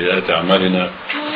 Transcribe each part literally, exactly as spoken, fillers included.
سيئات أعمالنا،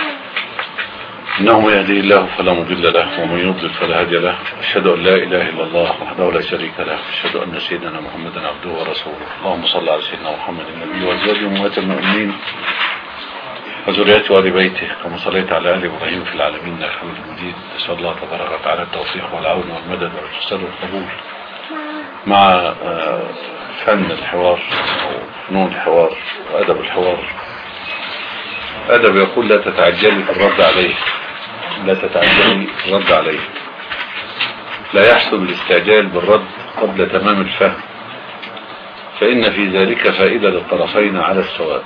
إنه يهدي الله فلا مضل له ومن يضلل فلا هادي له. أشهد أن لا إله إلا الله وحده لا شريك له، أشهد أن سيدنا محمدا عبده ورسوله. اللهم صل على سيدنا محمد النبي وأزواجه أمهات المؤمنين وذريته وآل بيته كما صليت على آل إبراهيم في العالمين إنك حميد مجيد. أسأل الله تبارك وتعالى التوفيق والعون والمدد والإرشاد والقبول مع فن الحوار أو فنون الحوار وأدب الحوار. أدب يقول لا تتعجلي في الرد عليه، لا تتعجلي في الرد عليه، لا يحسب الاستعجال بالرد قبل تمام الفهم، فإن في ذلك فائدة للطرفين على السواء.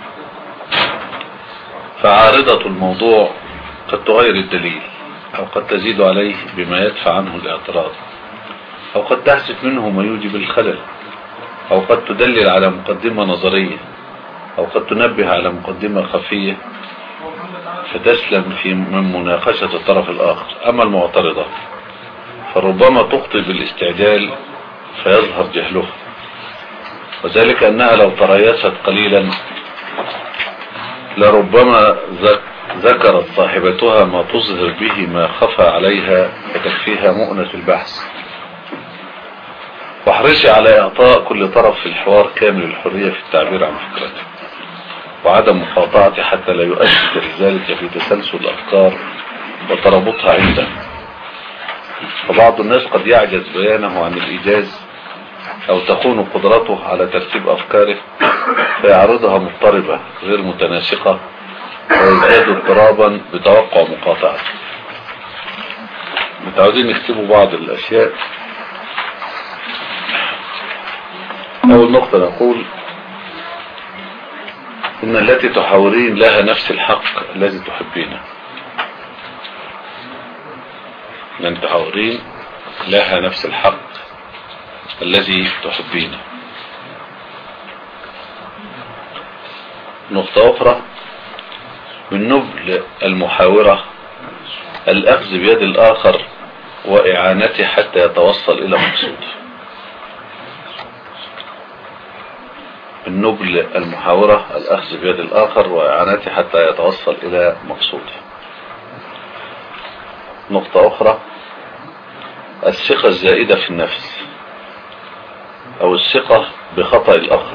فعارضة الموضوع قد تغير الدليل، أو قد تزيد عليه بما يدفع عنه الاعتراض، أو قد تحذف منه ما يوجب الخلل، أو قد تدلل على مقدمة نظرية، أو قد تنبه على مقدمة خفية فتسلم في من مناقشة الطرف الآخر. أما المعترضة فربما تخطئ بالاستعجال فيظهر جهلها، وذلك أنها لو تريثت قليلا لربما ذكرت صاحبتها ما تظهر به ما خفى عليها فتكفيها مؤنة البحث. واحرصي على إعطاء كل طرف في الحوار كامل الحرية في التعبير عن فكرته، وعدم مقاطعته حتى لا يؤدي ذلك في تسلسل الأفكار وترابطها عنده. فبعض الناس قد يعجز بيانه عن الإيجاز أو تخون قدرته على ترتيب أفكاره فيعرضها مضطربة غير متناسقة ويزداد اضطرابا بتوقع مقاطعته. متعودين نكتبوا بعض الأشياء. أول نقطة نقول إن التي تحاورين لها نفس الحق الذي تحبينه. من تحاورين لها نفس الحق الذي تحبينه. نقطة أخرى، من نبل المحاورة الأخذ بيد الآخر وإعانته حتى يتوصل إلى مقصوده. من نبل المحاورة الأخذ بيد الآخر وإعانته حتى يتوصل إلى مقصوده. نقطة أخرى، الثقة الزائدة في النفس أو الثقة بخطأ الآخر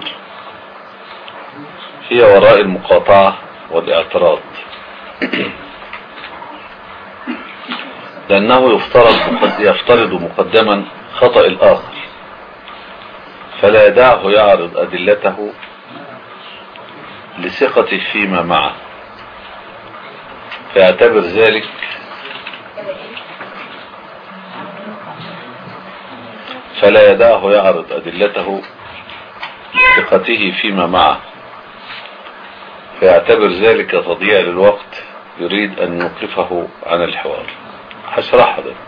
هي وراء المقاطعة والاعتراض، لأنه يفترض يفترض مقدما خطأ الآخر فلا يدعه يعرض أدلته لثقته فيما معه، فيعتبر ذلك فلا يدعه يعرض أدلته لثقته فيما معه فيعتبر ذلك تضييع للوقت، يريد أن يوقفه عن الحوار. هشرح ده.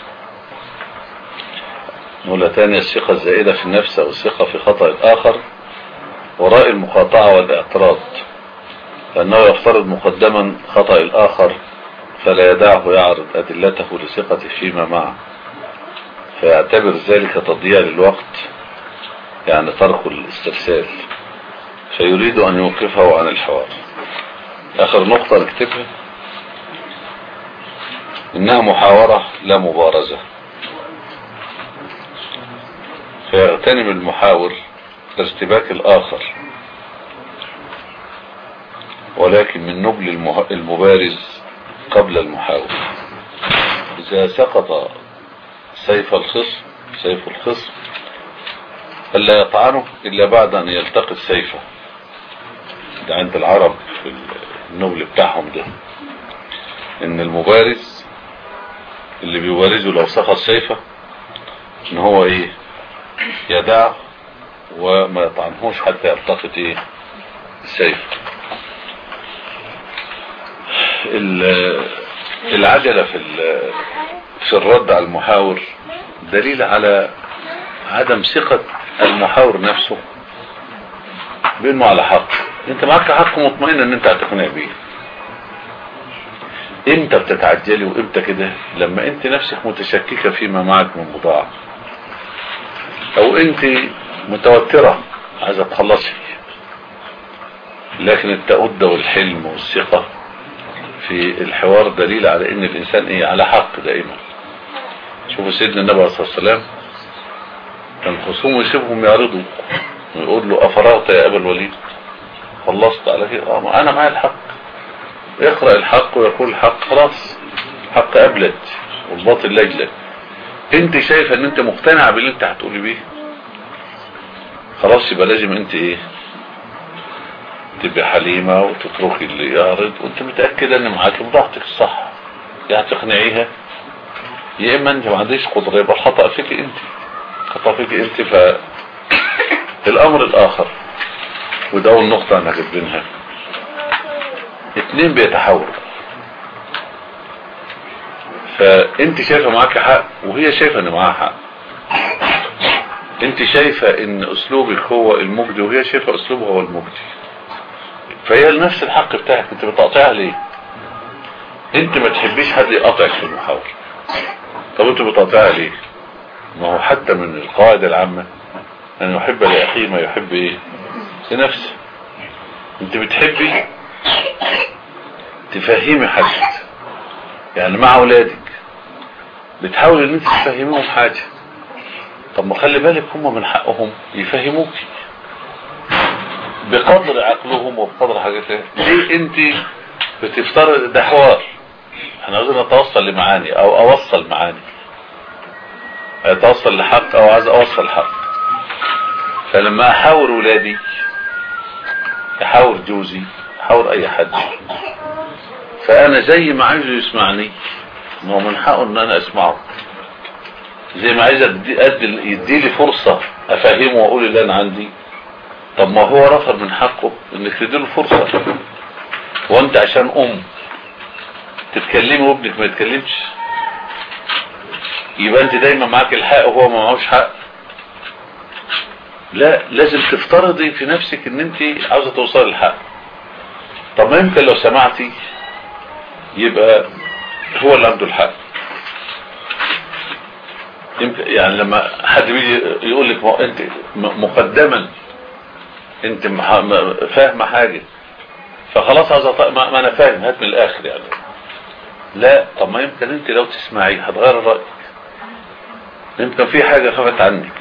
نقول تاني، الثقة الزائدة في النفس أو الثقة في خطأ الآخر وراء المقاطعة والاعتراض، لأنه يفترض مقدما خطأ الآخر فلا يدعه يعرض أدلته لثقته فيما معه فيعتبر ذلك تضييع للوقت، يعني ترك الاسترسال، فيريد أن يوقفه عن الحوار. آخر نقطة نكتبها، إنها محاورة لا مبارزة، فيغتنم المحاور ارتباك الآخر، ولكن من نبل المبارز قبل المحاور. إذا سقط سيف الخصم سيف الخصم فلا يطعنه إلا بعد أن يلتقط سيفه. ده عند العرب في النبل بتاعهم ده، إن المبارز اللي بيبارزه لو سقط سيفه إن هو إيه يدعه وما يطعنهوش حتى يلتقط إيه السيف. العجلة في في الرد على المحاور دليل على عدم ثقة المحاور نفسه بأنه على حق. انت معك حق مطمئن ان انت هتقنع بيه. امتى بتتعجلي وامتى كده؟ لما انت نفسك متشككة فيما معك من بضاعة، او انت متوترة عايزة تخلصي، لكن التأدة والحلم والثقة في الحوار دليل على ان الانسان ايه على حق دائما. شوفوا سيدنا النبي عليه الصلاة والسلام كان خصومه يسيبهم يعرضوا ويقول له افرغت يا ابا الوليد، خلصت على كده؟ اه انا معايا الحق، يقرأ الحق ويقول الحق، خلاص حق ابلد والباطل لجلد. انت شايفه ان انت مقتنع باللي انت هتقولي بيه، خلاص يبقى لازم انت ايه تبقى حليمة وتتركي اللي يعرض وانت متأكدة ان معاك براحتك الصح، يعني تقنعيها، يا اما انت ما عنديش قدرة يبقى الخطأ فيك انت، خطأ فيك انت. فالامر الاخر وده اول نقطة انا كاتبينها، اتنين بيتحاوروا، فانت شايفة معاك حق وهي شايفة ان معاها حق، انت شايفة ان اسلوبك هو المجدي وهي شايفة اسلوبه هو المجدي، فهي نفس الحق بتاعك، انت بتقطعها ليه؟ انت ما تحبيش حد يقطعك في المحاورة، طب انت بتقطعها ليه؟ ما هو حتى من القواعد العامة ان يحب لاخيه ما يحب ايه لنفسه. انت بتحبي تفهمي حد، يعني مع اولادك بتحاول ان انت تفهميهم حاجة، طب ما خلي بالك هم من حقهم يفهموك بقدر عقلهم وبقدر حاجاتهم. ليه انت بتفترض ده حوار؟ احنا عايزين نتوصل لمعاني او اوصل معاني، اتوصل لحق او عايز اوصل حق. فلما احاور ولادي، احاور جوزي، احاور اي حد، فانا زي ما عايزه يسمعني، ما هو من حقه ان انا اسمعه، زي ما عايز يدي لي فرصة افهمه واقول اللي انا عندي. طب ما هو رفض من حقه انك تديله فرصة، وانت عشان ام تتكلمي وابنك ما يتكلمش يبقى انت دايما معاك الحق وهو ما معهوش حق؟ لا، لازم تفترضي في نفسك ان انت عاوزة توصل للحق. طب ما يمكن لو سمعتي يبقى هو اللي عنده الحق، يمكن يعني لما حد بيجي يقول لك ما انت مقدما انت فاهمه حاجه فخلاص عايز ما, ما انا فاهم، هات من الاخر يعني. لا، طب ما يمكن انت لو تسمعي هتغير رايك، يمكن في حاجه خفت عنك،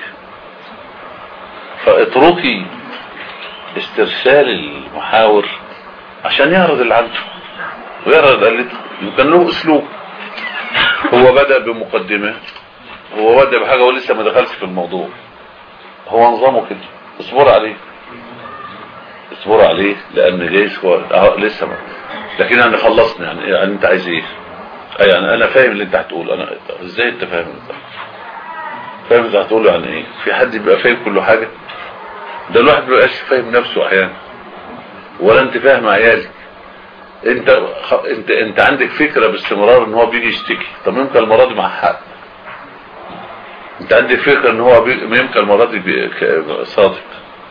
فاتركي استرسال المحاور عشان يعرض اللي عنده ويعرض قلته. يمكن له اسلوب، هو بدأ بمقدمه، هو بدأ بحاجه ولسه ما دخلش في الموضوع، هو نظامه كده، اصبر عليه اصبر عليه لان جايز هو لسه ما. لكن انا خلصنا يعني, يعني انت عايز ايه؟ يعني انا فاهم اللي انت هتقول، انا ازاي انت فاهم انت فاهم انت هتقوله يعني ايه؟ في حد بيبقى فاهم كل حاجه؟ ده الواحد ما بيبقاش فاهم نفسه احيانا، ولا انت فاهم عيالك. انت خ... انت انت عندك فكره باستمرار ان هو بيجي يشتكي، طب يمكن المره دي مع حق. انت عندك فكره ان هو بي... يمكن المره دي بي... صادق.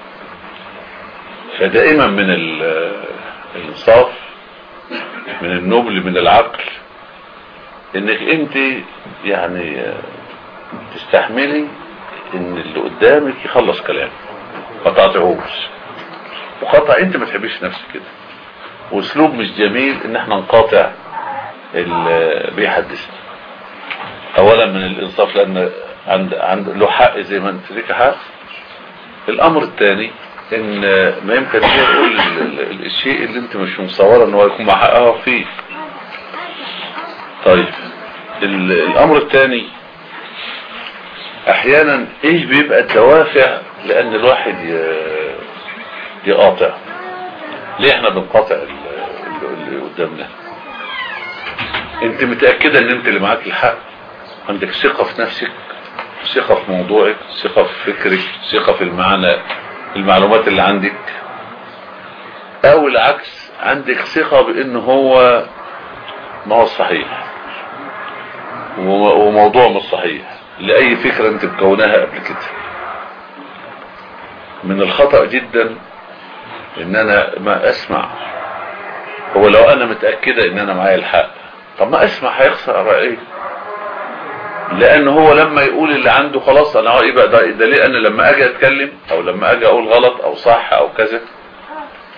فدائما من الانصاف، من النبل، من العقل، انك انت يعني تستحملي ان اللي قدامك يخلص كلامه، ما تقاطعوش. وقطع انت ما تحبيش نفسك كده، واسلوب مش جميل ان احنا نقاطع اللي بيحدثنا. اولا من الانصاف لان عند عند له حق زي ما انت ليك حق. الامر الثاني ان ما يمكن يقول الشيء اللي انت مش مصوره ان هو يكون مع حقها فيه. طيب الامر الثاني، احيانا ايه بيبقى الدوافع لان الواحد يقاطع؟ ليه احنا بنقاطع اللي قدامنا؟ انت متأكدة ان انت اللي معاك الحق، عندك ثقة في نفسك، ثقة في موضوعك، ثقة في فكرك، ثقة في المعنى المعلومات اللي عندك، او العكس عندك ثقة بان هو ما هو الصحيح وموضوع مش صحيح لأي فكرة انت مكوناها قبل كده. من الخطأ جدا ان انا ما اسمع. هو لو انا متأكدة ان انا معايا الحق، طب ما اسمع، هيخسر رأيي، لان هو لما يقول اللي عنده خلاص انا ايه بقى ده, ده ليه انا لما اجي اتكلم او لما اجي اقول غلط او صح او كذا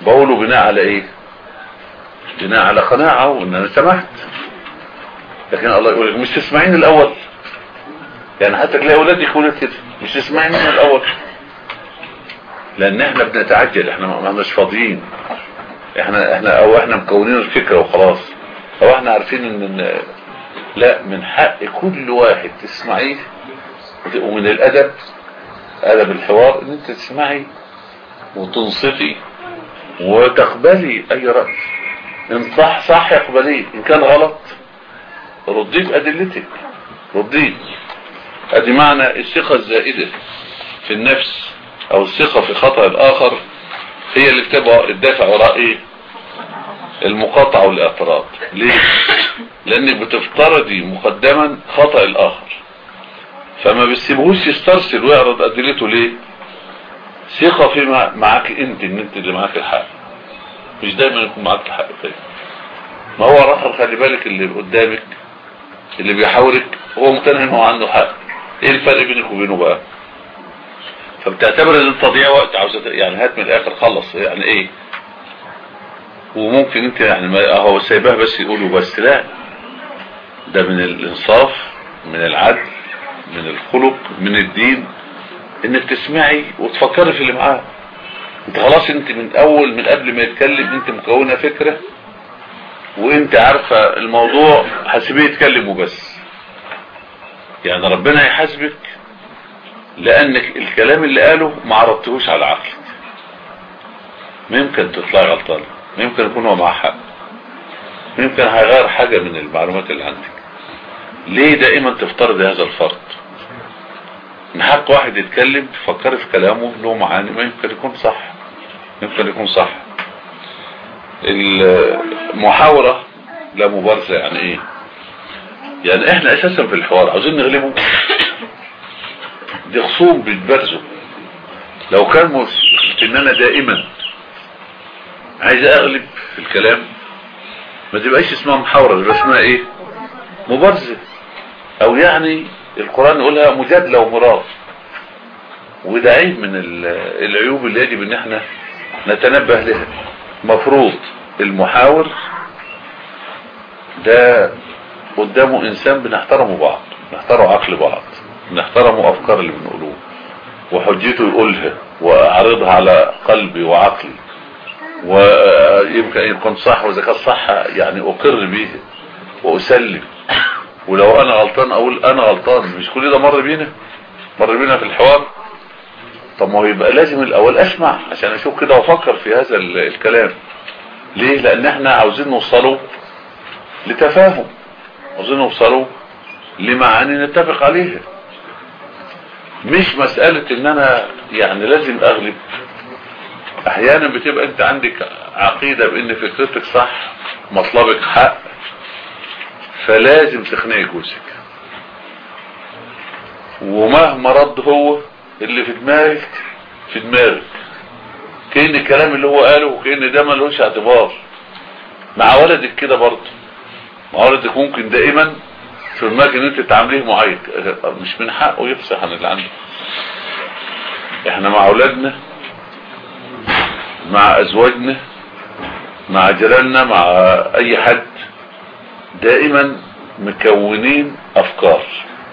بقوله بناء على ايه؟ بناء على قناعة وان انا سمعت. لكن الله يقول لك مش تسمعين الاول، يعني حتى تلاقي اولادك يقولوا كده مش تسمعين من الاول، لان احنا بنتعجل، احنا ما احناش فاضيين، احنا احنا او احنا مكونين الفكرة وخلاص، او احنا عارفين ان لا، من حق كل واحد تسمعيه، ومن الادب ادب الحوار ان انت تسمعي وتنصتي وتقبلي اي رأي. ان صح صح اقبليه، ان كان غلط رديه بأدلتك، رديه. ادي معنى الثقة الزائدة في النفس او الثقة في خطأ الاخر، هي اللي بتبقى الدافع وراء ايه؟ المقاطعة والاعتراض. ليه؟ لانك بتفترضي مقدما خطأ الاخر، فما بتسيبهوش يسترسل ويعرض ادلته. ليه؟ ثقة فيما معاك انت، ان انت اللي معاك الحق، مش دايما يكون معاك الحق فيه. ما هو الاخر خلي بالك اللي قدامك اللي بيحاورك هو مقتنع انه عنده حق، ايه الفرق بينك وبينه بقى؟ فبتعتبر ان تضييع وقت، عاوز يعني هات من الاخر خلص، يعني ايه؟ وممكن انت يعني ما هو سايبها بس يقولوا بس، لا، ده من الانصاف، من العدل، من الخلق، من الدين، انك تسمعي وتفكري في اللي معاه. انت خلاص انت من اول من قبل ما يتكلم انت مكونة فكرة، وانت عارفة الموضوع، حاسبيه يتكلم وبس. يعني ربنا يحاسبك لانك الكلام اللي قاله ما عرضتهوش على عقلك. ممكن تطلع غلطان، ممكن يكون هو معاه حق، ممكن هيغير حاجة من المعلومات اللي عندك. ليه دائما تفترض هذا الفرض؟ من حق واحد يتكلم تفكري في كلامه له معاني، ما يمكن يكون صح، يمكن يكون صح. المحاورة لا مبارزة، يعني ايه؟ يعني احنا اساسا في الحوار عاوزين نغلبه، دي خصوم بيتبرزوا. لو كان مشكلة ان انا دائما عايز اغلب في الكلام، ما تبقاش اسمها محاورة، يبقى اسمها ايه؟ مبارزة، او يعني القرآن يقولها مجادلة ومرار. وده عيب من العيوب اللي يجب ان احنا نتنبه لها. مفروض المحاور ده قدامه انسان بنحترمه بعض، نحترم عقل بعض، نحترمه افكار اللي بنقولوه، وحجته يقولها واعرضها على قلبي وعقلي، ويمكن يكون صح، واذا كان صح يعني اقر به واسلم، ولو انا غلطان اقول انا غلطان. مش كل ده مر بينا مر بينا في الحوار. طب ما هو يبقى لازم الاول اسمع عشان اشوف كده وافكر في هذا الكلام. ليه؟ لان احنا عاوزين نوصله لتفاهم، عاوزين نوصله لمعاني نتفق عليها، مش مسألة ان انا يعني لازم اغلب. احيانا بتبقى انت عندك عقيدة بان فكرتك صح، مطلبك حق، فلازم تقنعي جوزك، ومهما رد هو اللي في دماغك في دماغك، كأن الكلام اللي هو قاله وكأن ده ملوش اعتبار. مع ولدك كده برضه، مع ولدك ممكن دائما في دماغك ان انت تعامليه معين، مش من حقه يفصح عن اللي عنده. احنا مع اولادنا، مع ازواجنا، مع جيراننا، مع اي حد، دائما مكونين افكار.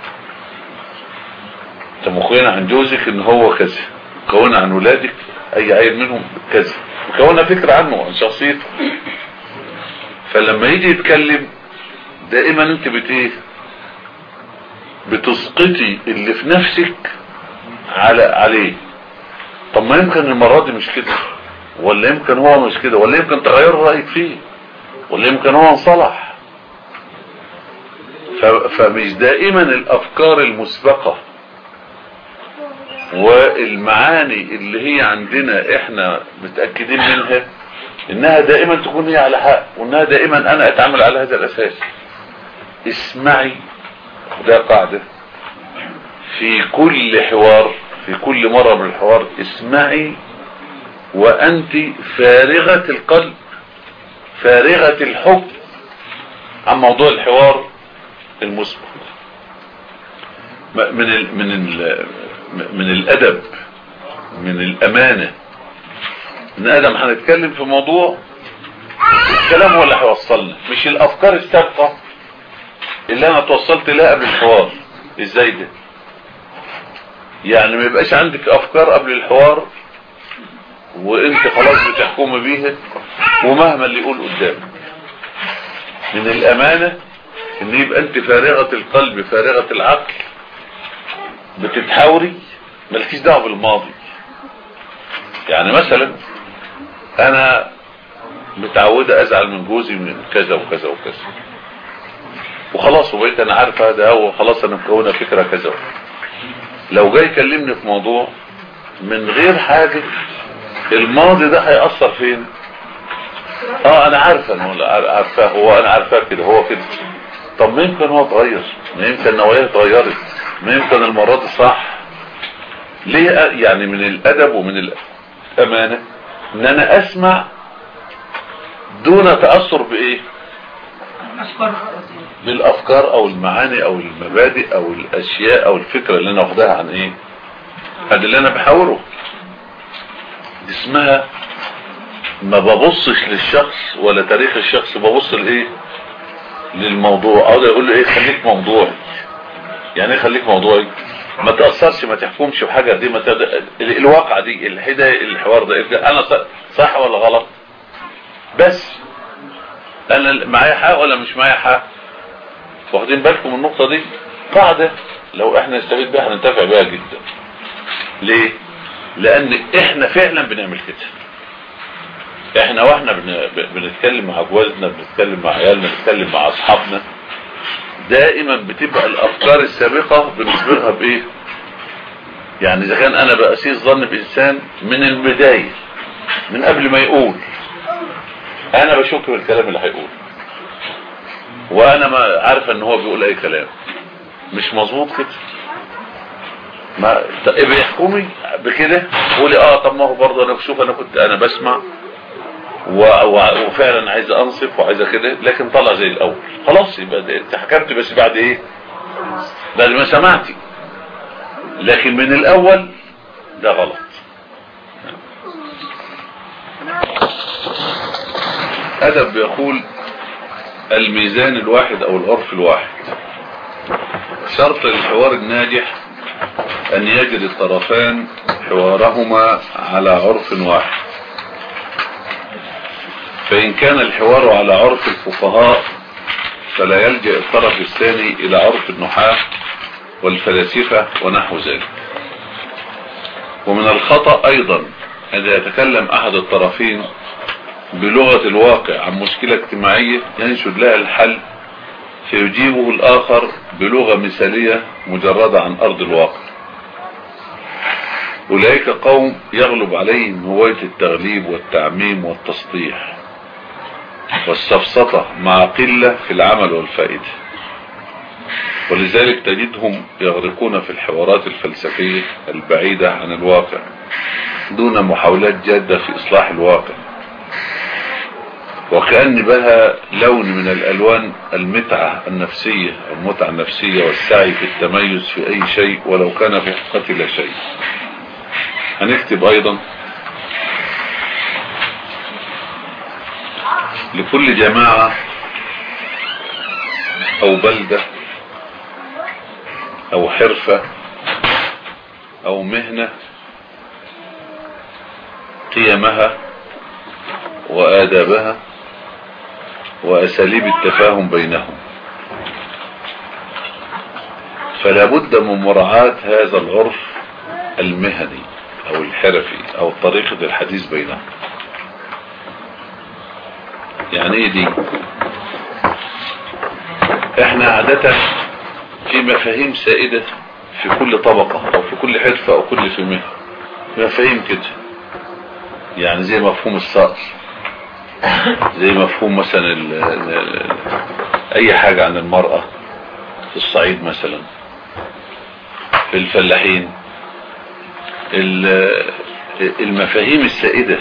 انت مكون عن جوزك ان هو كذا، مكون عن ولادك اي عيل منهم كذا، مكونه فكره عنه عن شخصيته. فلما يجي يتكلم دائما انت بت ايه؟ بتسقطي اللي في نفسك على عليه. طب ما يمكن المرة دي مش كده، ولا يمكن هو مش كده، ولا يمكن تغير رأيك فيه، ولا يمكن هو انصلح. فمش دائما الافكار المسبقة والمعاني اللي هي عندنا احنا متأكدين منها انها دائما تكون هي على حق، وانها دائما انا اتعامل على هذا الاساس. اسمعي، ده قاعدة في كل حوار، في كل مرة من الحوار اسمعي وانت فارغة القلب، فارغة الحكم عن موضوع الحوار المسبق. من ال من ال من الادب، من الامانة، ان ادم هنتكلم في موضوع الكلام هو اللي هيوصلنا، مش الافكار السابقه اللي انا توصلت لها قبل الحوار. ازاي ده؟ يعني ما يبقاش عندك افكار قبل الحوار وانت خلاص بتحكم بيها ومهما اللي يقول قدامك. من الامانه ان يبقى انت فارغه القلب فارغه العقل، بتتحاوري مالكيش دعوه بالماضي. يعني مثلا انا متعوده ازعل من جوزي من كذا وكذا وكذا وخلاص، وبقيت انا عارفه ده هو خلاص، انا مكونه فكره كذا. لو جاي يكلمني في موضوع من غير حاجه، الماضي ده هيأثر فين؟ اه انا عارفه ان هو عارفاه، هو انا عارفاه كده، هو كده. طب ما يمكن هو اتغير، ما يمكن نواياه اتغيرت، ما يمكن المره دي صح. ليه؟ يعني من الادب ومن الامانه ان انا اسمع دون تأثر بايه؟ بالافكار او المعاني او المبادئ او الاشياء او الفكره اللي انا واخداها عن ايه؟ هذا اللي انا بحاوره. اسمها ما ببصش للشخص ولا تاريخ الشخص، ببص لايه؟ للموضوع. اقعد اقول له ايه؟ خليك موضوعي. يعني ايه خليك موضوعي؟ ما تأثرش، ما تحكمش بحاجه دي، ما تد... الواقع دي الحدا الحوار ده انا صح ولا غلط؟ بس انا معايا حق ولا مش معايا حق؟ واخدين بالكم من النقطه دي؟ قاعده لو احنا نستفيد بيها هننتفع بيها جدا. ليه؟ لان احنا فعلا بنعمل كده. احنا واحنا بنتكلم مع جوازنا، بنتكلم مع عيالنا، بنتكلم مع اصحابنا، دائما بتبقى الافكار السابقه بنصبرها بايه؟ يعني اذا كان انا بأسيس ظن بانسان من البدايه، من قبل ما يقول، انا بشك بالكلام اللي هيقوله، وانا ما عارفه ان هو بيقول اي كلام مش مظبوط كده. ما بيحكمي بكده، قولي اه طب ما هو برضه انا بشوف، انا كنت انا بسمع وفعلا عايز انصف وعايز كده، لكن طلع زي الاول. خلاص يبقى انت حكمت بس بعد ايه؟ بعد ما سمعتي. لكن من الاول ده غلط. ادب بيقول الميزان الواحد او العرف الواحد. شرط الحوار الناجح ان يجري الطرفان حوارهما على عرف واحد، فإن كان الحوار على عرف الفقهاء فلا يلجأ الطرف الثاني إلى عرف النحاة والفلاسفة ونحو ذلك. ومن الخطأ أيضا أن يتكلم أحد الطرفين بلغة الواقع عن مشكلة اجتماعية ينشد لها الحل، فيجيبه الآخر بلغة مثالية مجردة عن أرض الواقع. أولئك قوم يغلب عليهم هواية التغليب والتعميم والتسطيح والسفسطة مع قلة في العمل والفائدة، ولذلك تجدهم يغرقون في الحوارات الفلسفية البعيدة عن الواقع دون محاولات جادة في إصلاح الواقع، وكأن بها لون من الألوان المتعة النفسية المتعة النفسية والسعي في التميز في أي شيء ولو كان في حقيقته لا شيء. هنكتب أيضا لكل جماعة أو بلدة أو حرفة أو مهنة قيمها وآدابها وأساليب التفاهم بينهم، فلا بد من مراعاة هذا العرف المهني أو الحرفي أو طريقة الحديث بينهم. يعني ايه دي؟ احنا عادة في مفاهيم سائدة في كل طبقة او في كل حرفة او كل في مهنة، مفاهيم كده. يعني زي مفهوم الصقر، زي مفهوم مثلا ال ال اي حاجة عن المرأة في الصعيد مثلا، في الفلاحين، المفاهيم السائدة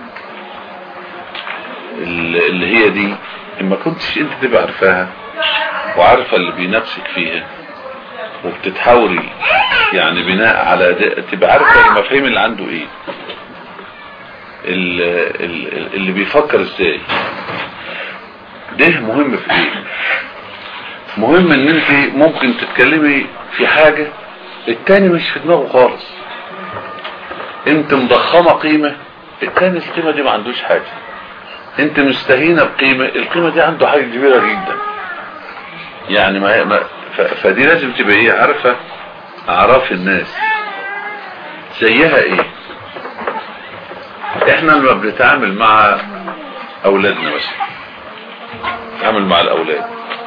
اللي هي دي اما كنتش انت تبقى عارفاها وعارفة اللي بينافسك فيها وبتتحاوري يعني بناء على ده، تبقى عارفة المفاهيم اللي عنده ايه. اللي بيفكر ازاي، ده مهم في ايه؟ مهم ان انت ممكن تتكلمي في حاجة التاني مش في دماغه خالص، انت مضخمة قيمة التاني القيمة دي ما عندوش حاجة، انت مستهينة بقيمة القيمة دي عنده حاجة كبيرة جدا. يعني ما, ما فدي لازم تبقى ايه عارفة اعراف الناس زيها ايه. احنا لما بنتعامل مع اولادنا مثلا، نتعامل مع الاولاد،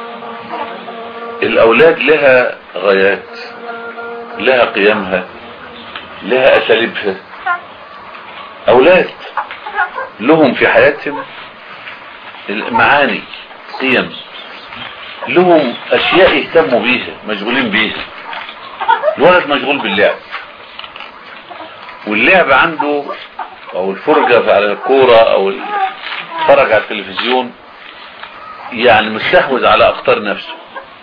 الاولاد لها غايات، لها قيمها، لها اساليبها. اولاد لهم في حياتهم المعاني، قيم، لهم اشياء يهتموا بيها، مشغولين بيها. الولد مشغول باللعب، واللعب عنده او الفرجة على الكورة او الفرج على التلفزيون يعني مستحوذ على اقطار نفسه.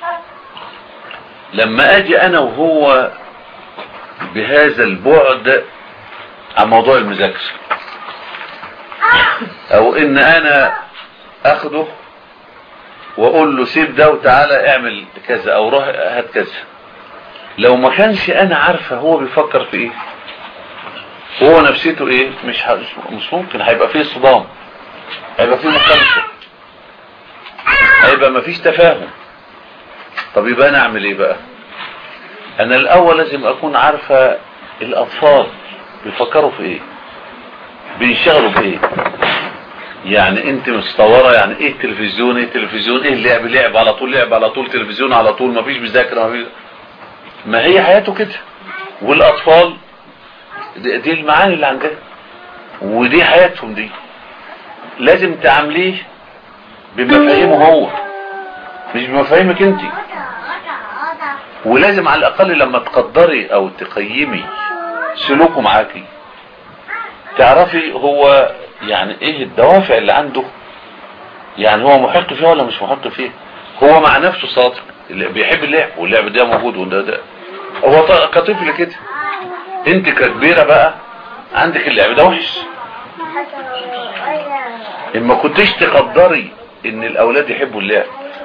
لما اجي انا وهو بهذا البعد عن موضوع المذاكرة، او ان انا اخده واقول له سيب ده وتعالى اعمل كذا او روح هات كذا، لو ما كانش انا عارفه هو بيفكر في ايه، هو نفسيته ايه، مش مش ممكن، هيبقى فيه صدام، هيبقى فيه مخالفه، هيبقى مفيش تفاهم. طب يبقى انا اعمل ايه بقى؟ انا الاول لازم اكون عارفه الاطفال بيفكروا في ايه، بينشغلوا بايه. يعني انت مستوره يعني ايه التلفزيون، ايه التلفزيون، ايه اللعب، لعب على طول، لعب على طول، تلفزيون على طول، مفيش مذاكره، مفيش. ما هي حياته كده. والاطفال دي المعاني اللي عندها ودي حياتهم، دي لازم تعامليه بمفاهيمه هو مش بمفاهيمك انت. ولازم على الاقل لما تقدري او تقيمي سلوكه معاكي تعرفي هو يعني ايه الدوافع اللي عنده، يعني هو محق فيها ولا مش محق فيها. هو مع نفسه صادق، اللي بيحب اللعب واللعب ده موجود وده ده هو كطفل كده. انت ككبيرة بقى عندك اللعب ده وحش، اما كنتش تقدري ان الاولاد يحبوا اللعب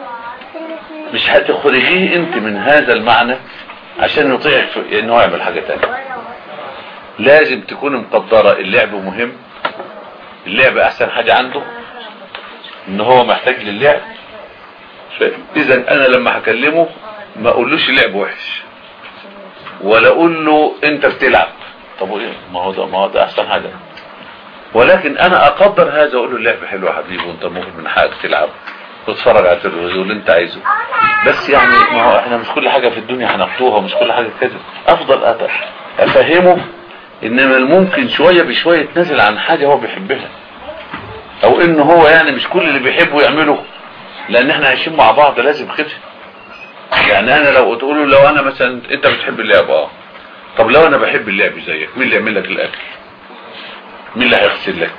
مش هتخرجيه انت من هذا المعنى عشان يطيعك في انه يعمل حاجة تانية. لازم تكون مقدرة اللعب مهم، اللعب احسن حاجة عنده، ان هو محتاج للعب. اذا انا لما هكلمه ما اقولوش اللعب وحش ولا اقول له انت بتلعب، طب ايه، ما هو ده ما هو ده احسن حاجة، ولكن انا اقدر هذا واقول له اللعب حلو يا حبيبي وانت ممكن من حقك تلعب وتتفرج على التلفزيون اللي انت عايزه، بس يعني ما هو احنا مش كل حاجة في الدنيا هناخدوها ومش كل حاجة كده. افضل افهمه انما ممكن شوية بشوية يتنازل عن حاجة هو بيحبها، او انه هو يعني مش كل اللي بيحبه يعمله، لان احنا عايشين مع بعض لازم كده. يعني انا لو تقول له لو انا مثلا انت بتحب اللعب، اه طب لو انا بحب اللعب زيك مين اللي يعمل لك الاكل، مين اللي هيغسل لك؟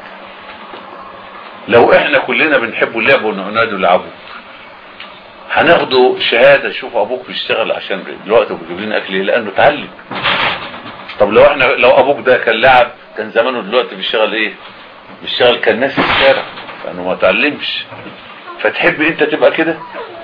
لو احنا كلنا بنحب اللعب ونقعد نلعبه هناخده شهادة شوف ابوك بيشتغل عشان دلوقتي وبيجيب لنا اكل لانه اتعلم. طب لو احنا لو ابوك ده كان لعب كان زمانه دلوقتي بيشتغل ايه، بيشتغل كالناس في الشارع لانه ما اتعلمش. فتحب انت تبقى كده،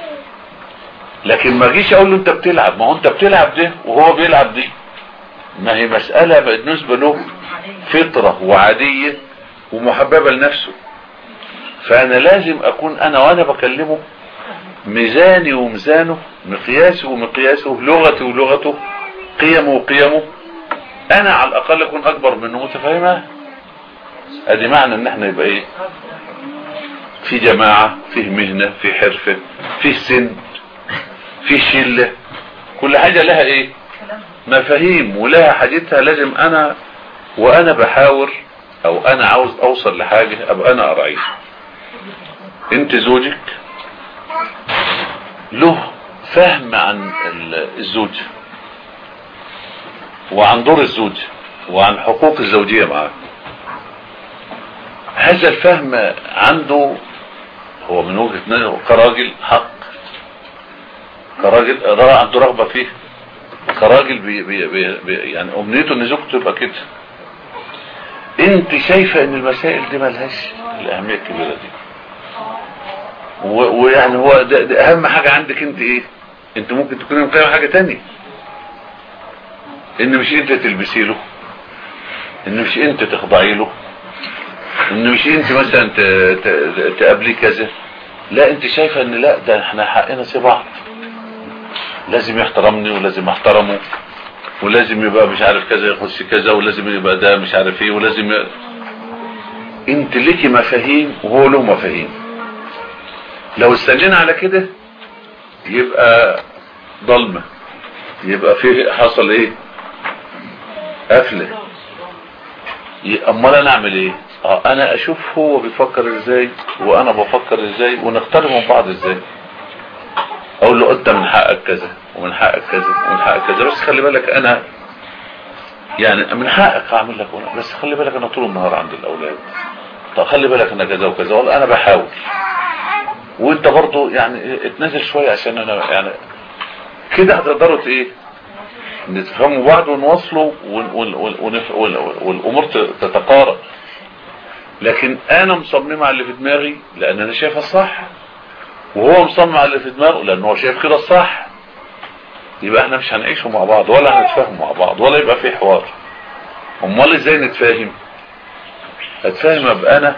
لكن ما جيش اقول له انت بتلعب، ما هو انت بتلعب ده وهو بيلعب دي، ما هي مسألة بالنسبة له فطرة وعادية ومحببة لنفسه. فانا لازم اكون انا وانا بكلمه ميزاني وميزانه، مقياسي ومقياسه، لغتي ولغته، قيمه وقيمه، انا على الاقل اكون اكبر منه متفاهمها. ادي معنى ان احنا يبقى ايه، في جماعة، فيه مهنة، في حرفة، في سن، في شلة، كل حاجة لها ايه مفاهيم ولها حاجتها. لازم انا وانا بحاور او انا عاوز اوصل لحاجة ابقى انا اراعيها. انت زوجك له فهم عن الزوج وعن دور الزوج وعن حقوق الزوجية معاه، هذا الفهم عنده هو من وجهة نظره كراجل حق، كراجل عنده رغبة فيه، كراجل بي بي بي يعني امنيته ان زوجته تبقى كده. انت شايفة ان المسائل دي ملهاش الاهمية الكبيرة دي، ويعني هو ده, ده اهم حاجة عندك انت ايه؟ انت ممكن تكون مقيم حاجة تانية، ان مش انت تلبسي له، ان مش انت تخضعي له، ان مش انت مثلا تقابلي كذا. لا، انت شايفة ان لا، ده احنا حقنا سي بعض، لازم يحترمني ولازم احترمه، ولازم يبقى مش عارف كذا يخش كذا، ولازم يبقى ده مش عارف ايه، ولازم ي... انت ليكي مفاهيم وهو له مفاهيم. لو استنينا على كده يبقى ضلمة، يبقى فيه حصل ايه؟ قفله. امال انا اعمل ايه؟ اه انا اشوف هو بيفكر ازاي وانا بفكر ازاي، ونختار من بعض ازاي. اقول له انت من حقك كذا ومن حقك كذا ومن حقك كذا، بس خلي بالك انا يعني من حقك اعمل لك وانا، بس خلي بالك انا طول النهار عند الاولاد، طب خلي بالك انا كذا وكذا، والله انا بحاول، وانت برضو يعني اتنازل شويه عشان انا يعني كده. هتقدروا ايه؟ نتفهموا بعض ونوصلوا والامور تتقارب. لكن انا مصمم على اللي في دماغي لان انا شايفها الصح، وهو مصمم على اللي في دماغه لان هو شايف كده الصح. يبقى احنا مش هنعيشوا مع بعض ولا هنتفاهم مع بعض ولا يبقى في حوار. امال ازاي نتفاهم؟ اتفاهم ابقى انا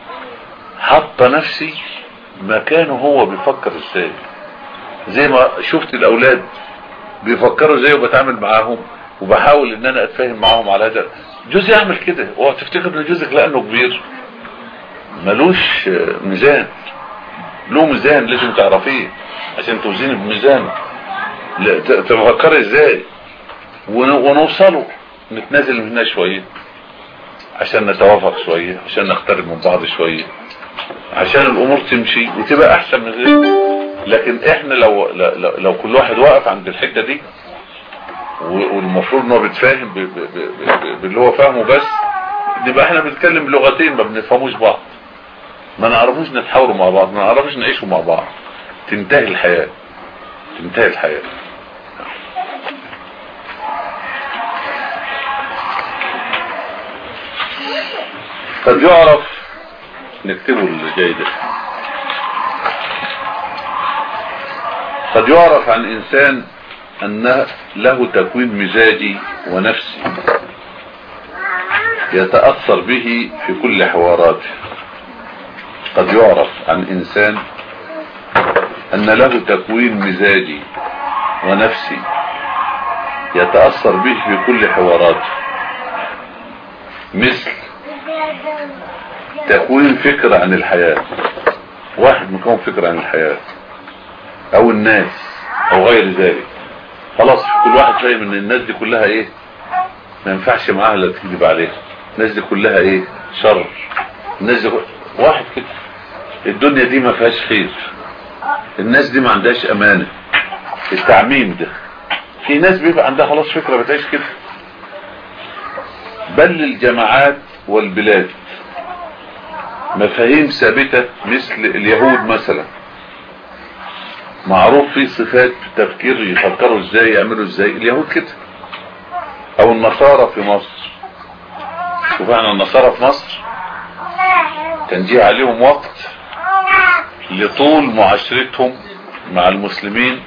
حاطه نفسي مكانه هو بيفكر ازاي، زي ما شفت الاولاد بيفكروا ازاي وبتعامل معاهم وبحاول ان انا اتفاهم معاهم على هذا. جوزي يعمل كده، اوعى تفتكر ان جوزك لانه كبير ملوش ميزان، له ميزان لازم تعرفيه عشان توزيني بميزان. تفكري ازاي ونوصله، نتنازل منها شويه عشان نتوافق شويه، عشان نقترب من بعض شويه، عشان الامور تمشي وتبقى احسن من غير. لكن احنا لو لو, لو كل واحد واقف عند الحته دي والمفروض ان هو بيتفاهم باللي هو فاهمه بس، نبقى احنا بنتكلم بلغتين ما بنفهموش بعض، ما نعرفوش نتحاوروا مع بعض، ما نعرفوش نعيشوا مع بعض، تنتهي الحياه تنتهي الحياه. قد يعرف، نكتبه اللي جاي ده، قد يعرف عن انسان ان له تكوين مزاجي ونفسي يتأثر به في كل حواراته. قد يعرف عن انسان ان له تكوين مزاجي ونفسي يتأثر به في كل حواراته، مثل تكوين فكرة عن الحياة. واحد مكون فكرة عن الحياة او الناس او غير ذلك، خلاص كل واحد فاهم ان الناس دي كلها ايه، ما ينفعش معاها لا تكذب عليها، الناس دي كلها ايه، شر، الناس دي واحد كده، الدنيا دي ما فيهاش خير، الناس دي ما عندهاش امانة. التعميم ده، في ناس بيبقى عندها خلاص فكرة بتعيش كده. بل للجماعات والبلاد مفاهيم ثابتة، مثل اليهود مثلا معروف في صفات تفكير، يفكروا ازاي يعملوا ازاي، اليهود كده. او النصارى في مصر، وفعلا النصارى في مصر كان جه عليهم وقت لطول معاشرتهم مع المسلمين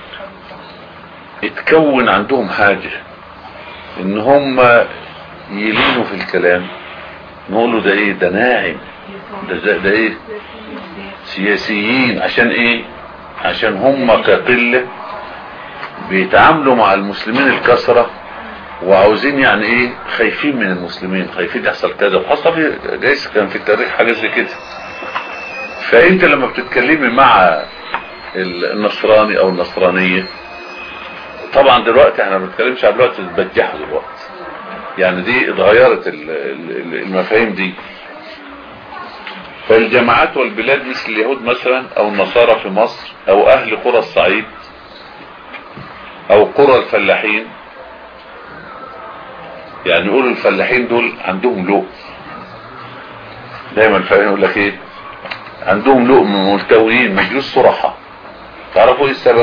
اتكون عندهم حاجة ان هم يلينوا في الكلام، نقولوا ده ايه، ده ناعم، ده, ده ايه، سياسيين. عشان ايه؟ عشان هم كقلة بيتعاملوا مع المسلمين الكثرة وعاوزين يعني ايه، خايفين من المسلمين، خايفين يحصل كذا، وحصل في جايز كان في التاريخ حاجة زي كده. فانت لما بتتكلمي مع النصراني او النصرانية، طبعا دلوقتي احنا ما بنتكلمش على دلوقتي، بتبجحوا دلوقتي، يعني دي اتغيرت المفاهيم دي. فالجماعات والبلاد مثل اليهود مثلا او النصارى في مصر او اهل قرى الصعيد او قرى الفلاحين، يعني يقولوا الفلاحين دول عندهم لؤم، دايما الفلاحين يقول لك ايه، عندهم لؤم، ملتويين، مجلس صرحة. تعرفوا ايه السبب؟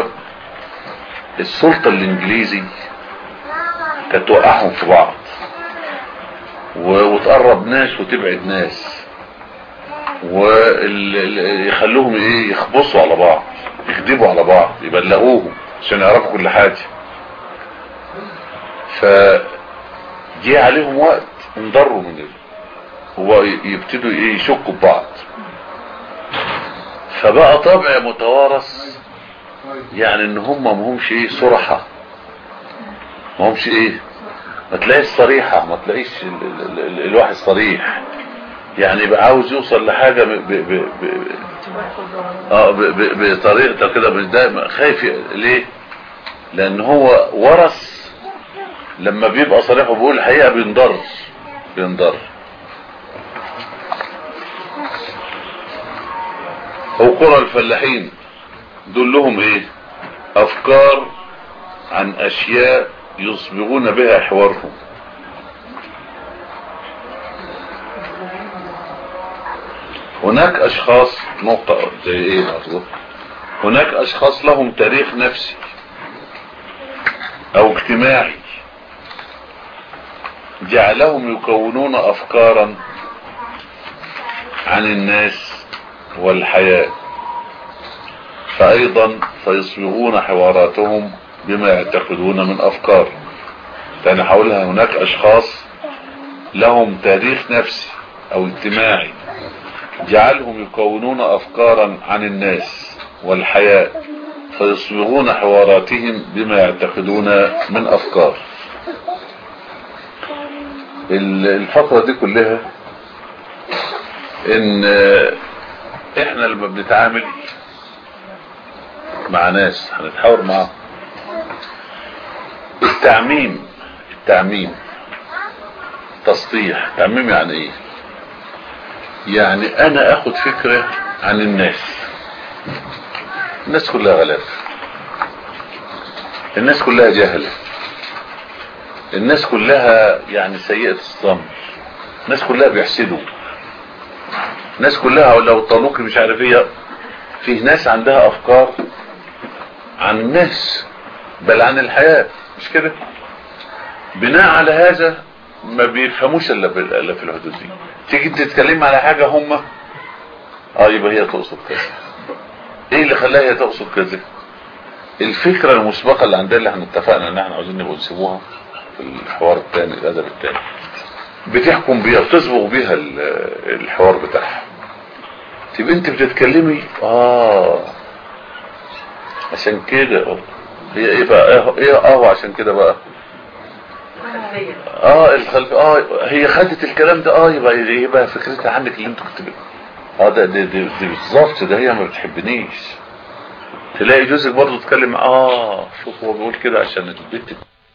السلطة الانجليزي كانت توقعهم في بعض، وتقرب ناس وتبعد ناس، ويخلوهم ايه يخبصوا على بعض، يكذبوا على بعض، يبلغوهم عشان يعرفوا كل حاجة. فجي عليهم وقت انضروا من ال... هو يبتدوا ايه يشكوا ببعض، فبقى طبع متوارث، يعني ان هم ما همش ايه صرحة، ما همش ايه، ما تلاقيش صريحة، ما تلاقيش ال... ال... ال... الواحد صريح، يعني يبقى عاوز يوصل لحاجة ب... ب... ب... ب... اه ب... ب... بطريقته كده، دايما خايف. ليه؟ لان هو ورث، لما بيبقى صريح وبيقول الحقيقة بينضر بينضر. هو قرى الفلاحين دول لهم ايه؟ افكار عن اشياء يصبغون بها حوارهم. هناك اشخاص، نقطة زي ايه برضه، هناك اشخاص لهم تاريخ نفسي او اجتماعي جعلهم يكونون افكارا عن الناس والحياة، فايضا فيصبغون حواراتهم بما يعتقدون من افكار. تاني حولها، هناك اشخاص لهم تاريخ نفسي او اجتماعي جعلهم يكونون افكارا عن الناس والحياة، فيصبغون حواراتهم بما يعتقدون من افكار. الفقرة دي كلها ان احنا لما بنتعامل مع ناس هنتحاور معهم، التعميم التعميم تسطيح. تعميم يعني ايه؟ يعني انا اخد فكرة عن الناس، الناس كلها غلابة، الناس كلها جهلة، الناس كلها يعني سيئة الظن، الناس كلها بيحسدوا، الناس كلها لو طلوك مش عارف ايه. فيه ناس عندها افكار عن الناس بل عن الحياة، مش كده؟ بناء على هذا ما بيفهموش الا في الحدود دي. تيجي تتكلم على حاجة هم اه يبقى هي تقصد كذا. ايه اللي خلاها هي تقصد كذا؟ الفكرة المسبقة اللي عندنا، اللي احنا اتفقنا ان احنا عاوزين نبقى نسيبوها في الحوار الثاني، الادب الثاني، بتحكم بيها وتصبغ بيها الحوار بتاعها. تبقى انت بتتكلمي اه عشان كده، هي ايه بقى ايه اه عشان كده بقى اه الخلف اه هي خدت الكلام ده اه يبقى يبقى فكرتها عنك اللي انت كنت اه ده دي, دي, دي بالظبط. ده هي ما بتحبنيش. تلاقي جوزك برضه تتكلم اه شوف هو بيقول كده عشان البنت.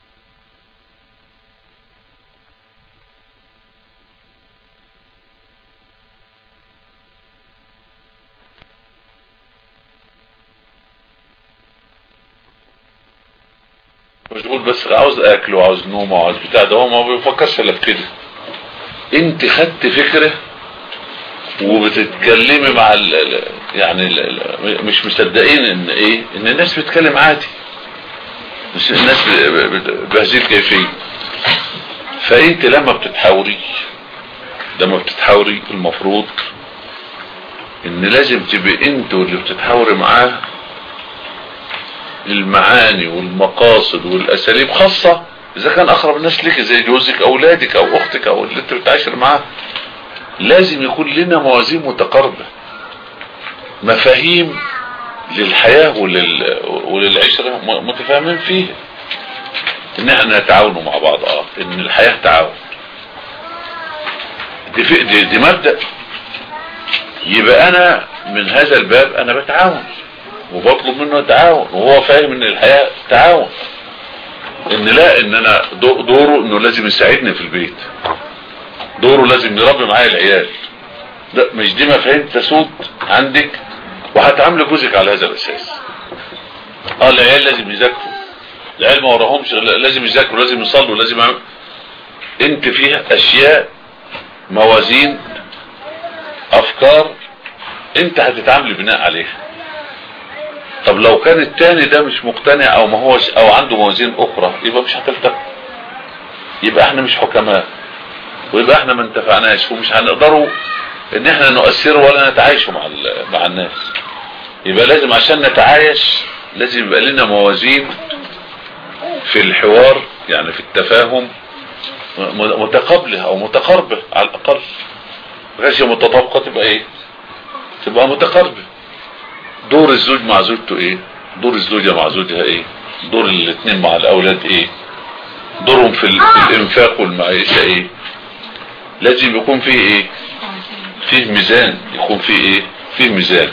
مشغول بس عاوز اكل وعاوز نوم وعاوز بتاع ده، هو ما بيفكرش الا في كده. انت خدت فكره وبتتكلمي مع ال يعني ال مش مصدقين ان ايه ان الناس بتتكلم عادي، مش الناس بهذه الكيفيه. فانت لما بتتحاوري لما بتتحاوري المفروض ان لازم تبقى انت واللي بتتحاوري معاه المعاني والمقاصد والاساليب، خاصة اذا كان اقرب الناس لك زي جوزك او اولادك او اختك او اللي انت بتعاشر معاه، لازم يكون لنا موازين متقاربة، مفاهيم للحياة ولل... وللعشرة متفاهمين فيها، ان احنا نتعاونوا مع بعض، اه ان الحياة تعاون. دي, في... دي, دي مبدأ. يبقى انا من هذا الباب انا بتعاون وبطلب منه التعاون، وهو فاهم ان الحياة تعاون، ان لا ان انا دوره انه لازم يساعدني في البيت، دوره لازم يربي معايا العيال. لا مش دي مفاهيم تسود عندك، وهتعامل جوزك على هذا الاساس. اه العيال لازم يذاكروا، العيال ما وراهمش لازم يذاكروا، لازم يصلوا، لازم يعمل. انت فيها اشياء، موازين، افكار انت هتتعامل بناء عليها. طب لو كان التاني ده مش مقتنع او ما هوش او عنده موازين اخرى، يبقى مش هتلتقي، يبقى احنا مش حكماء. ويبقى احنا ما انتفعناش ومش هنقدروا ان احنا نؤثروا ولا نتعايشوا مع مع الناس. يبقى لازم عشان نتعايش لازم يبقى لنا موازين في الحوار، يعني في التفاهم متقابله او متقاربه على الاقل، غير متطابقه تبقى ايه؟ تبقى متقاربه. دور الزوج مع زوجته ايه؟ دور الزوجه مع زوجها ايه؟ دور الاثنين مع الاولاد ايه؟ دورهم في الانفاق والمعيشه ايه؟ لازم يكون فيه ايه؟ فيه ميزان، يكون فيه ايه؟ فيه ميزان.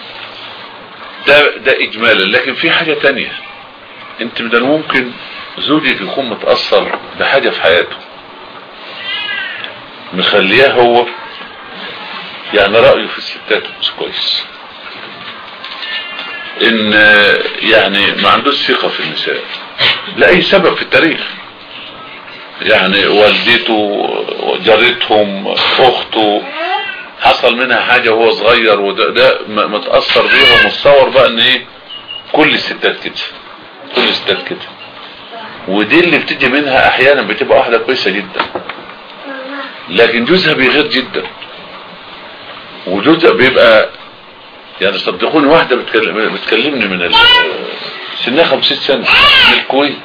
ده ده اجمالا. لكن في حاجه تانية، انت من الممكن زوجك يكون متاثر بحاجه في حياته مخلياه هو يعني رايه في الستات مش كويس، ان يعني ما عندوش ثقه في النساء لاي سبب في التاريخ، يعني والدته، جارتهم، اخته حصل منها حاجه وهو صغير، وده ده متاثر بيها ومتصور بقى ان ايه كل الستات كده، كل الستات كده. ودي اللي بتيجي منها احيانا بتبقى واحده كويسه جدا لكن جوزها بيغير جدا، وجوزها بيبقى يعني صدقوني واحده بتكلم بتكلمني من سنها خمسين سنه من الكويت،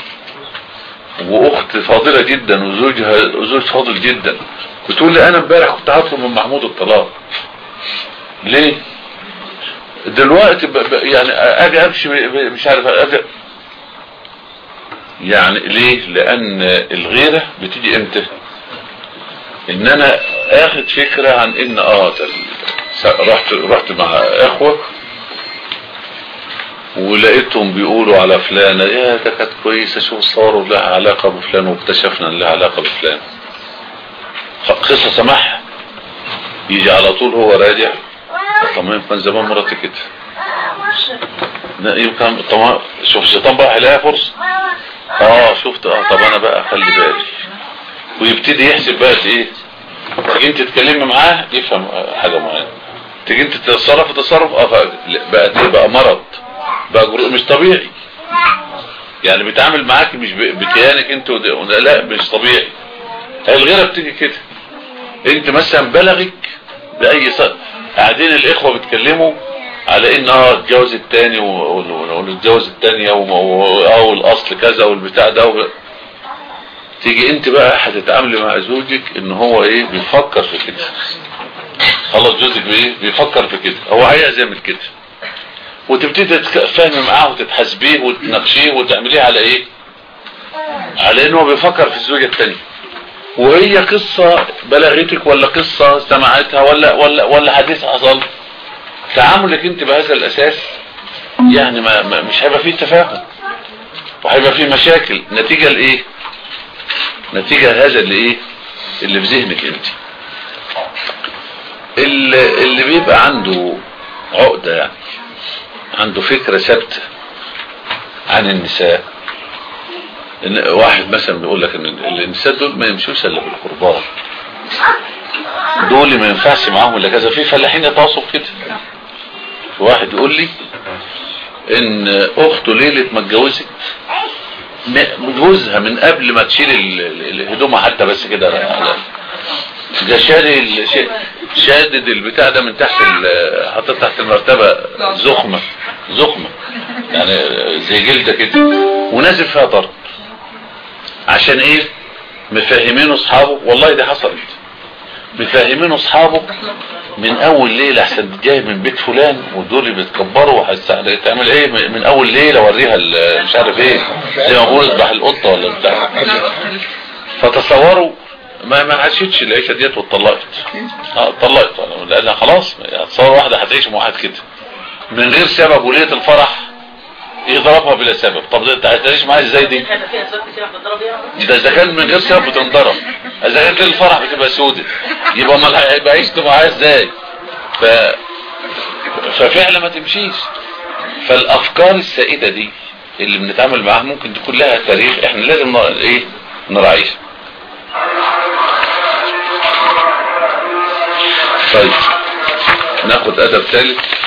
واخت فاضله جدا وزوجها زوج فاضل جدا، بتقول لي انا امبارح كنت هطلب من محمود الطلاق. ليه؟ دلوقتي يعني اجي امشي مش عارف اجي يعني ليه؟ لان الغيره بتيجي امتى؟ ان انا اخد فكره عن ان اه رحت رحت مع اخوه ولقيتهم بيقولوا على فلانه يا ده كانت كويسه، شوف صاروا لها علاقه بفلان واكتشفنا ان لها علاقه بفلان، قصه سماح يجي على طول هو راجع طبعا كان زمان مراتي كده يمكن طبعا شوف الشيطان بقى هيلاقي فرصه اه شفت اه طب انا بقى خلي بالي، ويبتدي يحسب بقى ايه، تيجي انت تتكلمي معاه يفهم حاجه معينه، تيجي انت تتصرف تصرف اه بقى ايه بقى مرض بقى مش طبيعي، يعني بيتعامل معاك مش بكيانك انت لا مش طبيعي. هي الغيره بتيجي كده، انت مثلا بلغك باي صدق قاعدين الاخوه بيتكلموا على ان اه اتجوز التاني والجواز التانيه او الاصل كذا والبتاع ده، تيجي انت بقى هتتعاملي مع زوجك ان هو ايه بيفكر في كده، خلاص جوزك بايه بيفكر في كده، هو عايز يعمل كده، وتبتدي تتفاهمي معاه وتتحاسبيه وتناقشيه وتعمليه على ايه؟ على انه بيفكر في الزوجه الثانيه، وهي قصه بلغتك ولا قصه سمعتها ولا ولا ولا حديث حصل. تعاملك انت بهذا الاساس يعني ما, ما مش هيبقى فيه تفاهم وهيبقى فيه مشاكل، نتيجه لايه؟ نتيجه هذا اللي ايه؟ اللي في ذهنك انت. اللي, اللي بيبقى عنده عقده يعني عنده فكره ثابته عن النساء، ان واحد مثلا بيقول لك ان النساء دول ما يمشوش الا بالقربان، دول ما ينفعش معاهم الا كذا. في فلاحين يتواصلوا كده، واحد يقول لي ان اخته ليله ما اتجوزت جوزها من قبل ما تشيل الهدومه حتى بس كده ده شادد شادد البتاع ده من تحت حاطط تحت المرتبه زخمه زخمه يعني زي جلده كده ونازل فيها ضرب. عشان ايه؟ مفهمين اصحابه، والله دي حصلت، مفهمين اصحابه من اول ليله احسن جاي من بيت فلان ودول بيتكبروا هتعمل ايه من اول ليله اوريها مش عارف ايه زي ما بقول اذبح القطه ولا بتاع. فتصوروا ما ما عاشتش العيشه ديت واتطلقت اه اتطلقت لان خلاص تصور واحده هتعيش مع واحد كده من غير سبب وليله الفرح يضربها بلا سبب. طب انت هتعيش معايا ازاي دي؟ ده اذا كان من غير سبب بتنضرب، اذا كانت الفرح بتبقى سودة يبقى امال هيبقى عيشت معايا ازاي؟ ف ففعلا ما تمشيش. فالافكار السائده دي اللي بنتعامل معاها ممكن تكون لها تاريخ احنا لازم ن... ايه نراعيها. طيب ناخد ادب ثالث.